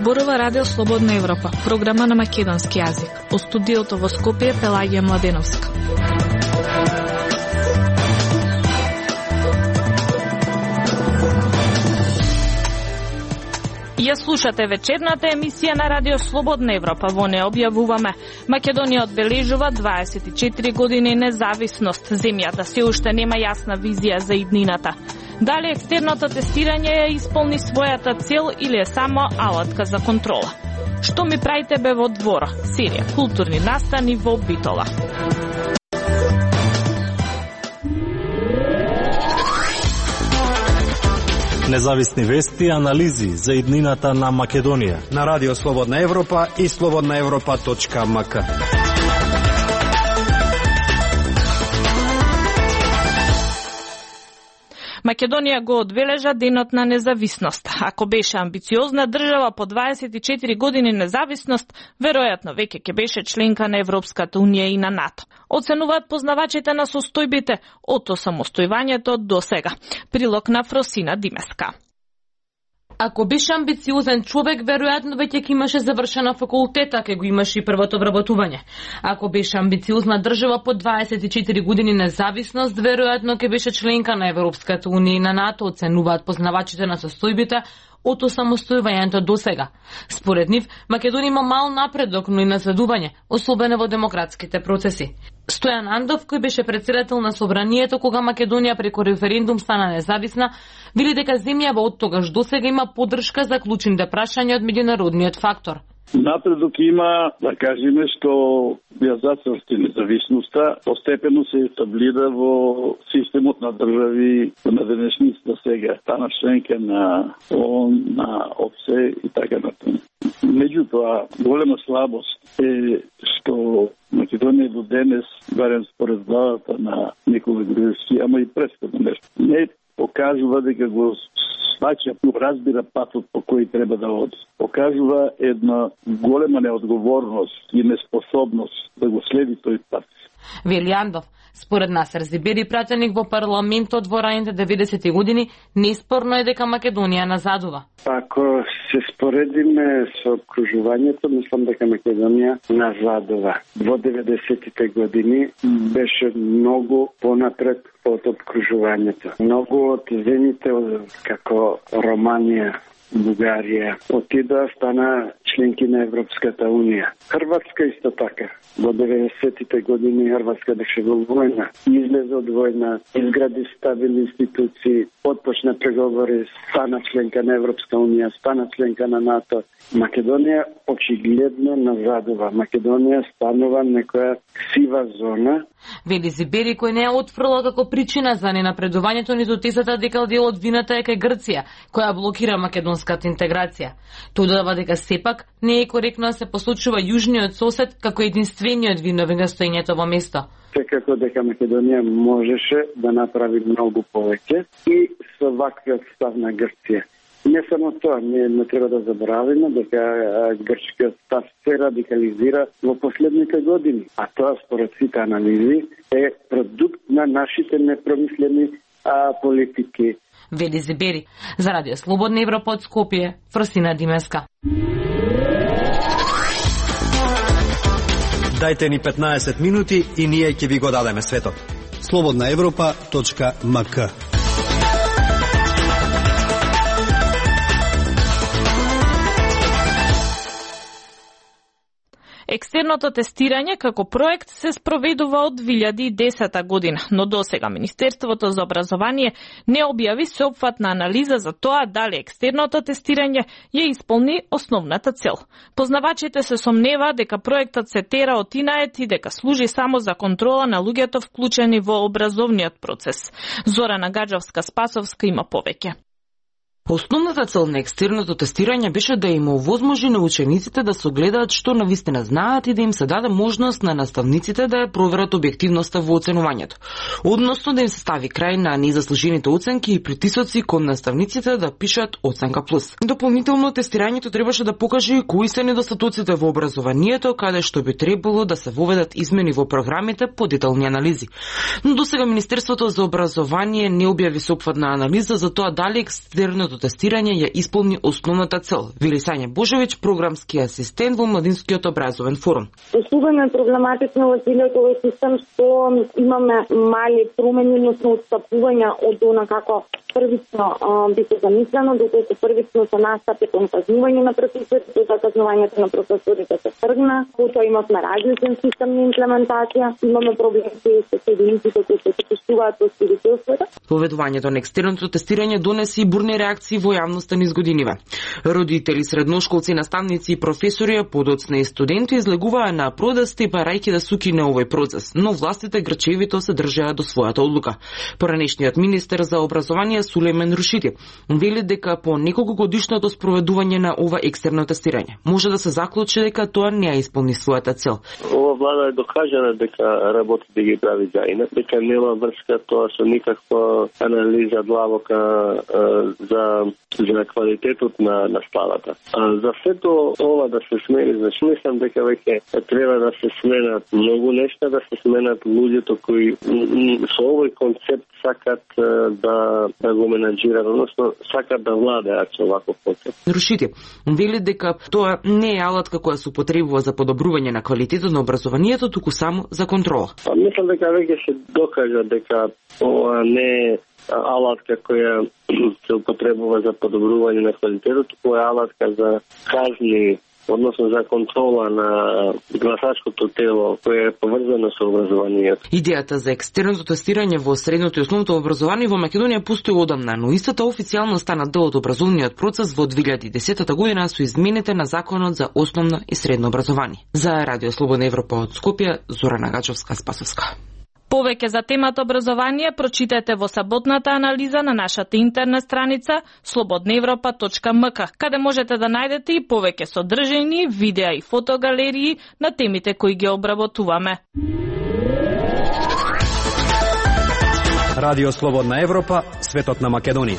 Зборува Радио Слободна Европа, програма на македонски јазик. Во студиото во Скопје Пелагија Младеновска. Ја слушате вечерната емисија на Радио Слободна Европа. Во неја објавуваме: Македонија одбележува 24 години независност. Земјата се уште нема јасна визија за иднината. Дали екстерното тестирање ја исполни својата цел или е само алатка за контрола? Што ми правите бе во двора? Серија културни настани во Битола. Независни вести и анализи за иднината на Македонија на Радио Слободна Европа и slobodnaevropa.mk. Македонија го одбележа денот на независност. Ако беше амбициозна држава по 24 години независност, веројатно веќе ќе беше членка на Европската унија и на НАТО. Оценуваат познавачите на состојбите од самостојувањето до сега. Прилог на Фросина Димеска. Ако беше амбициозен човек, веројатно веќе ќе имаше завршена факултета, ке го имаше и првото вработување. Ако беше амбициозна држава по 24 години независност, веројатно ќе беше членка на Европската унија и на НАТО, оценуваат познавачите на состојбите од самостојувањето до сега. Според нив, Македонија има мал напредок, но и назадување, особено во демократските процеси. Стојан Андов, кој беше председател на Собранието кога Македонија преку референдум стана независна, вели дека земјава од тогаш до сега има поддршка за клучните прашања од меѓународниот фактор. Напредок има, да кажеме, што ја зацрсти независноста, постепено се етаблира во системот на држави на денешницата сега, стана членка на ООН, на ОПСЕ и така натаму. Меѓутоа, голема слабост е што Македонија до денес, барем според главата на Никола Груевски, ама и претходно нешто, не покажува дека го сваќа, разбира патот по кој треба да оди. Покажува една голема неодговорност и неспособност да го следи тој пат. Вели Андов, според Насер Зибери, пратеник во парламентот во раните 90-ти години, неспорно е дека Македонија назадува. Ако се споредиме со окружувањето, мислам дека Македонија назадува. Во 90-тите години беше многу понапред од окружувањето. Многу од земјите како Романија, Бугарија отидоа, стана членки на Европската унија. Хрватска исто така. Во 90-тите години Хрватска беше во војна. Излезе од војна, изгради стабилни институции, отпочна преговори, стана членка на Европска унија, стана членка на НАТО. Македонија очигледно назадува. Македонија станува некоја сива зона. Вели Зибери, кој не е отфрла како причина за ненапредувањето ниту тезата дека дел од вината е кај Грција, која блокира македонската интеграција. Тој додава дека сепак не е коректно да се посочува јужниот сосед како единствениот виновен за стоењето во место. Секако дека Македонија можеше да направи многу повеќе и со ваквиот став на Грција. Не само тоа, не треба да забораваме дека грчкиот став се радикализира во последните години, а тоа според сите анализи е продукт на нашите непромислени политики. Вели Зибери. За Радио Слободна Европа од Скопје, Фросина Димеска. Дајте ни 15 минути и ние ќе ви го дадеме светот. slobodnaevropa.mk. Екстерното тестирање како проект се спроведува од 2010 година, но досега Министерството за образование не објави сеопфатна анализа за тоа дали екстерното тестирање ја исполни основната цел. Познавачите се сомневаат дека проектот се тера од инает и дека служи само за контрола на луѓето вклучени во образовниот процес. Зорана Гаджовска-Спасовска има повеќе. Основната цел на екстерното тестирање беше да им овозможи на учениците да согледаат што навистина знаат и да им се даде можност на наставниците да ја проверат објективноста во оценувањето. Односно да им се стави крај на незаслужените оценки и притисоци кон наставниците да пишат оценка плюс. Дополнително тестирањето требаше да покаже кои се недостатоците во образованието, каде што би требало да се воведат измени во програмите по детални анализи. Но досега Министерството за образование не објави сеопфатна анализа за тоа дали екстерното тестирање ја исполни основната цел, вели Сања Божевиќ, програмски асистент во Младинскиот образовен форум. Особено е проблематично во целиот овој систем што имаме мали промени, односно отстапувања од она како првично би се замислено, доколку првично се настапи кон казнување на професорите, за казнувањето на професорите се тргна, потоа имавме различен систем на имплементација, имаме проблеми со единиците кои се почувствуваат во свидетелството. Поведувањето на екстерното тестирање донесе и бурни реакции во јавноста низ годиниве. Родители, средношколци, наставници и професори, подоцна и студенти излегуваа на протести барајќи да сукине овој процес, но властите грчевито се држаа до својата одлука. Поранешниот министер за образование Сулемен Рушити вели дека по неколкогодишното спроведување на ова екстерно тестирање може да се заклучи дека тоа не ја исполни својата цел. Ова влада е докажана дека работи да ги прави гајна, дека нема врска тоа со никаква анализа длабока за квалитетот на шпалата. За сето ова да се смени, значи мислам дека веќе треба да се сменат многу нешта, да се сменат луѓето кои со овој концепт сакат да го менаџираат, односно сакат да владеат со ваков концепт. Рушити вели дека тоа не е алатка која се употребува за подобрување на квалитетот на образованието, туку само за контрола. Мислам дека веќе се докажа дека ова не е алатка која се употребува за подобрување на квалитетот, туку е алатка за казни, односно за контрола на гласачкото тело кое е поврзано со образованието. Идејата за екстерното тестирање во средното и основното образование во Македонија постои одамна, но истата официјално стана дел од образовниот процес во 2010 година со измените на Законот за основно и средно образование. За Радио Слободна Европа од Скопје, Зорана Гачовска-Спасовска. Повеќе за темата образование прочитете во саботната анализа на нашата интернет страница slobodnaevropa.mk, каде можете да најдете и повеќе содржини, видеа и фотогалерии на темите кои ги обработуваме. Радио Слободна Европа, светот на Македонија.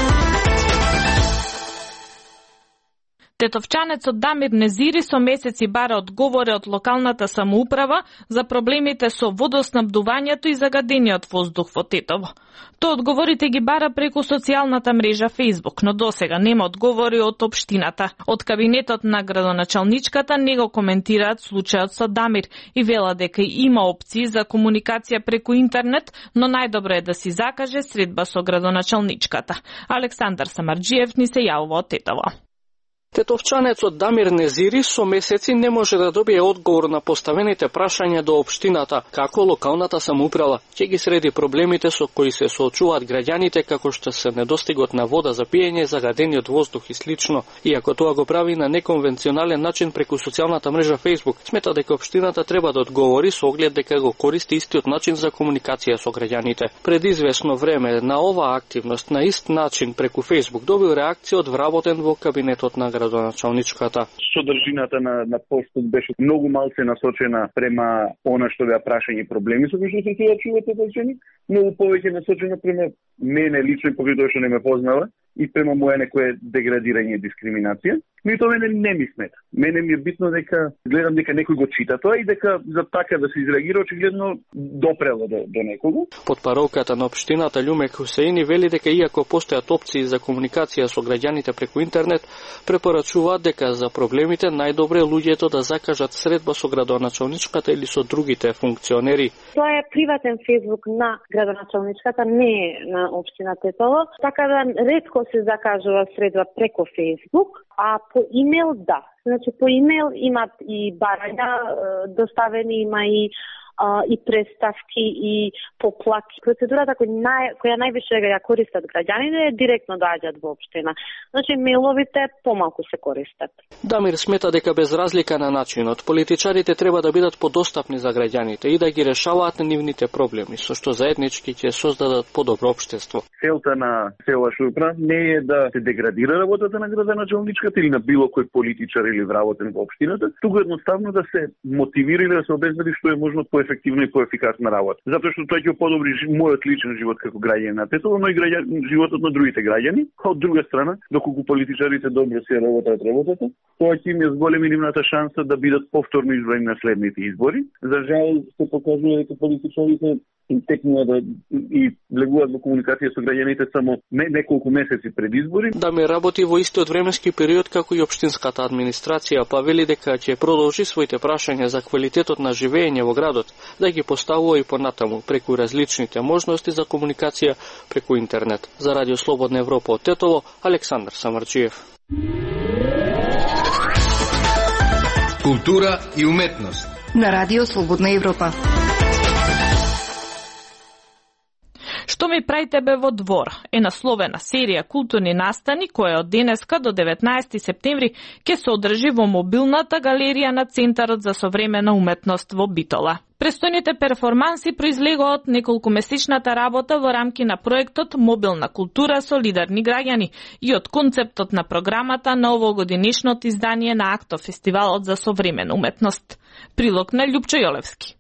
Тетовчанецот Дамир Незири со месеци бара одговори од локалната самоуправа за проблемите со водоснабдувањето и загадениот воздух во Тетово. Тоа одговорите ги бара преку социјалната мрежа Facebook, но досега нема одговори од општината. Од кабинетот на градоначалничката не го коментираат случајот со Дамир и вела дека има опции за комуникација преку интернет, но најдобро е да си закаже средба со градоначалничката. Александар Самарџиев ни се јавува од Тетово. Тетовчанецот Дамир Незири со месеци не може да добие одговор на поставените прашања до општината, како локалната самоуправа ќе ги среди проблемите со кои се соочуваат граѓаните, како што се недостигот на вода за пиење, загадениот воздух и слично. Иако тоа го прави на неконвенционален начин преку социјалната мрежа Facebook, смета дека општината треба да одговори со оглед дека го користи истиот начин за комуникација со граѓаните. Пред известно време на оваа активност на ист начин преку Facebook добил реакција одвработен во кабинетот на градоначалничката. Содржината на постот беше многу малце насочена према она што беа прашање проблеми со кои што се соочуваат граѓани, многу повеќе насочена према мене лично, покрај тоа што не ме познава, и према моја некоја деградирање и дискриминација. Но и тоа мене не ми смета. Мене ми е битно дека гледам дека некој го чита тоа и дека за така да се изреагира очигледно допрело до некого. Потпаровката на општината Љумек Хусеини вели дека иако постојат опции за комуникација со граѓаните преку интернет, препорачуваат дека за проблемите најдобре луѓето да закажат средба со градоначалничката или со другите функционери. Тоа е приватен Facebook на градоначалничката, не на општина Тетово, така да ретко се закажува средба преку Facebook, а по имейл да. Значи по имейл имат и барања доставени, има и представки и поплаки. Процедурата која највише ја користат граѓаните директно доаѓаат во општина. Значи мејловите помалку се користат. Дамир смета дека без разлика на начинот, политичарите треба да бидат подостапни за граѓаните и да ги решаваат нивните проблеми, со што заеднички ќе создадат подобро општество. Целта на села Шупра не е да се деградира работата на градоначалничката или на било кој политичар или вработен во општината, туку едноставно да се мотивира и да се обезбеди што е можно поефективно и поефикасна работа. Затоа што тоа ќе подобри мојот личен живот како граѓанин на Тетово, но и животот на другите граѓани. Од друга страна, доколку политичарите добро се работат работата, тоа ќе им ја зголеми нивната шанса да бидат повторно избрани на следните избори. За жал се покажува дека политичарите текнува и влегуваат во комуникација со граѓаните само неколку месеци пред избори. Да ме работи во истиот временски период како и општинската администрација, па вели дека ќе продолжи своите прашања за квалитетот на живење во градот, да ги поставува и понатаму преку различните можности за комуникација преку интернет. За Радио Слободна Европа од Тетово, Александар Самарджиев. Култура и уметност на Радио Слободна Европа. Што ми прави тебе во двор е насловена серија културни настани која од денеска до 19 септември ќе се одржи во мобилната галерија на Центарот за современа уметност во Битола. Престојните перформанси произлегоа од неколкумесечната работа во рамки на проектот Мобилна култура солидарни граѓани и од концептот на програмата на овогодинешното издание на АКТО Фестивалот за современа уметност. Прилог на Љупчо Јолевски.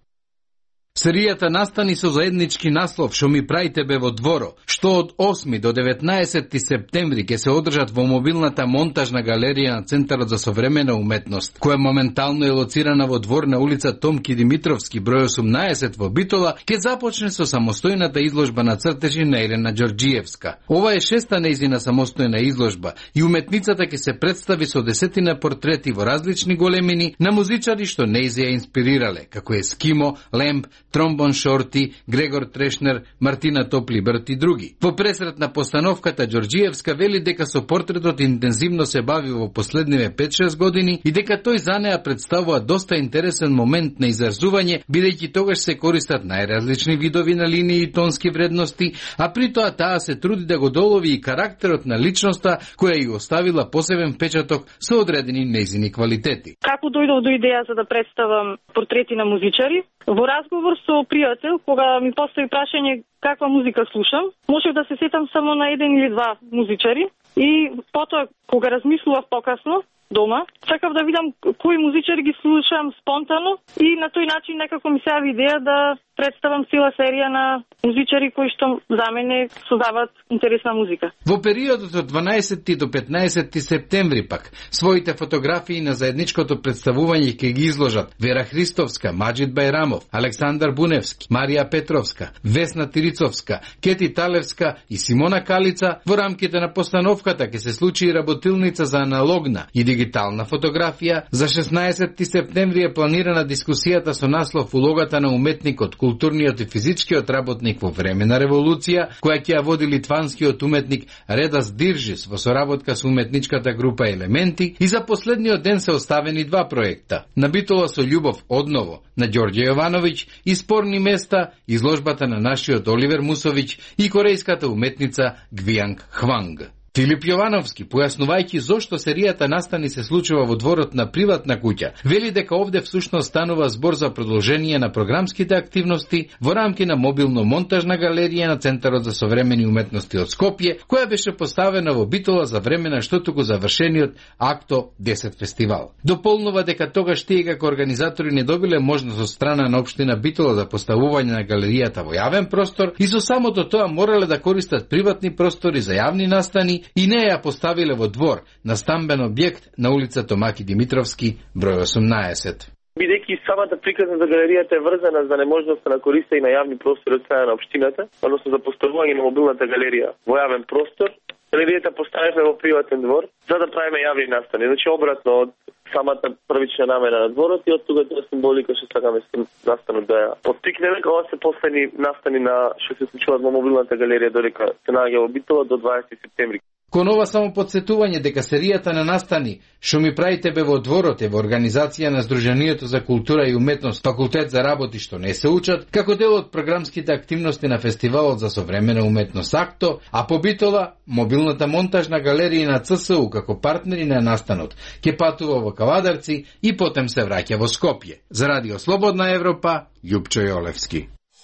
Серијата настани со заеднички наслов «Шо ми прави тебе во дворо», што од 8 до 19 септември ќе се одржат во мобилната монтажна галерија на Центарот за современа уметност, која моментално е лоцирана во двор на улица Томки Димитровски, број 18 во Битола, ќе започне со самостојната изложба на цртежи на Елена Ѓорѓиевска. Ова е шеста нејзина самостојна изложба и уметницата ќе се представи со 10 портрети во различни големини на музичари што нејзе ја инспирирале, како Ескимо, Лемб, Тромбон Шорти, Грегор Трешнер, Мартина Топлибрт и други. Во пресрет на постановката Ѓорѓиевска вели дека со портретот интензивно се бави во последниве 5-6 години и дека тој за неа представува доста интересен момент на изразување, бидејќи тогаш се користат најразлични видови на линии и тонски вредности, а при тоа таа се труди да го долови и карактерот на личноста која ја оставила посебен впечаток со одредени нејзини квалитети. Како дојдов до идеја за да представам портрети на музичари? Во разговор со пријател, кога ми постави прашање каква музика слушам, можев да се сетам само на еден или два музичари и потоа, кога размислував покасно дома, сакав да видам кои музичари ги слушам спонтано и на тој начин некако ми се јави идеја да представам цела серија на музичари кои што за мене создаваат интересна музика. Во периодот од 12 до 15 септември пак, своите фотографии на заедничкото представување ќе ги изложат Вера Христовска, Маџид Бајрамов, Александар Буневски, Марија Петровска, Весна Тирицовска, Кети Талевска и Симона Калица. Во рамките на постановката ќе се случи и работилница за аналогна и дигитална фотографија. За 16 септември е планирана дискусијата со наслов улогата на уметникот, културниот и физичкиот работник во време на револуција, која ќе ја води литванскиот уметник Редас Диржис во соработка со уметничката група Елементи, и за последниот ден се оставени два проекта. На Битола со љубов одново на Ѓорѓе Јовановиќ и Спорни места, изложбата на нашиот Оливер Мусовиќ и корејската уметница Гвијанг Хванг. Филип Јовановски, појаснувајќи зошто серијата настани се случува во дворот на приватна куќа, вели дека овде всушност станува збор за продолжение на програмските активности во рамки на мобилно-монтажна галерија на Центарот за современи уметности од Скопје, која беше поставена во Битола за време на штотуку завршениот АКТО 10 фестивал. Дополнува дека тогаш тие како организатори не добиле можност од страна на општина Битола за поставување на галеријата во јавен простор и со самото тоа морале да користат приватни простори за јавни настани и не ја поставиле во двор на стамбен објект на улица Томаки Димитровски, број 18. Бидејќи самата приказна за галеријата е врзана за неможноста на користење на јавни простори од страна на општината, односно за поставување на мобилната галерија во јавен простор, галеријата поставивме во приватен двор за да правиме јавни настани. Значи обратно од самата првична намера на дворот и од тука тоа символика што сакаме настанот да ја поттикнеме. Ова се последни настани на што се случуваат во мобилната галерија додека се наоѓа во Битола до 20 септември. Кон ова само подсетување дека серијата на настани «Шо ми прави тебе во дворот» е во организација на Сдруженијето за култура и уметност Факултет за работи што не се учат, како дел од програмските активности на Фестивалот за современа уметност АКТО, а по Битола мобилната монтажна галерија на ЦСУ како партнери на настанот ќе патува во Кавадарци и потем се враќа во Скопје. За Радио Слободна Европа, Љупчо Јолевски.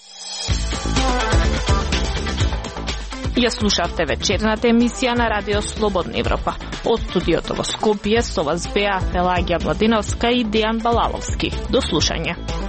Ја слушавте вечерната емисија на Радио Слободна Европа. Од студиото во Скопје со вас беа Пелагија Младиновска и Дејан Балаловски. До слушање.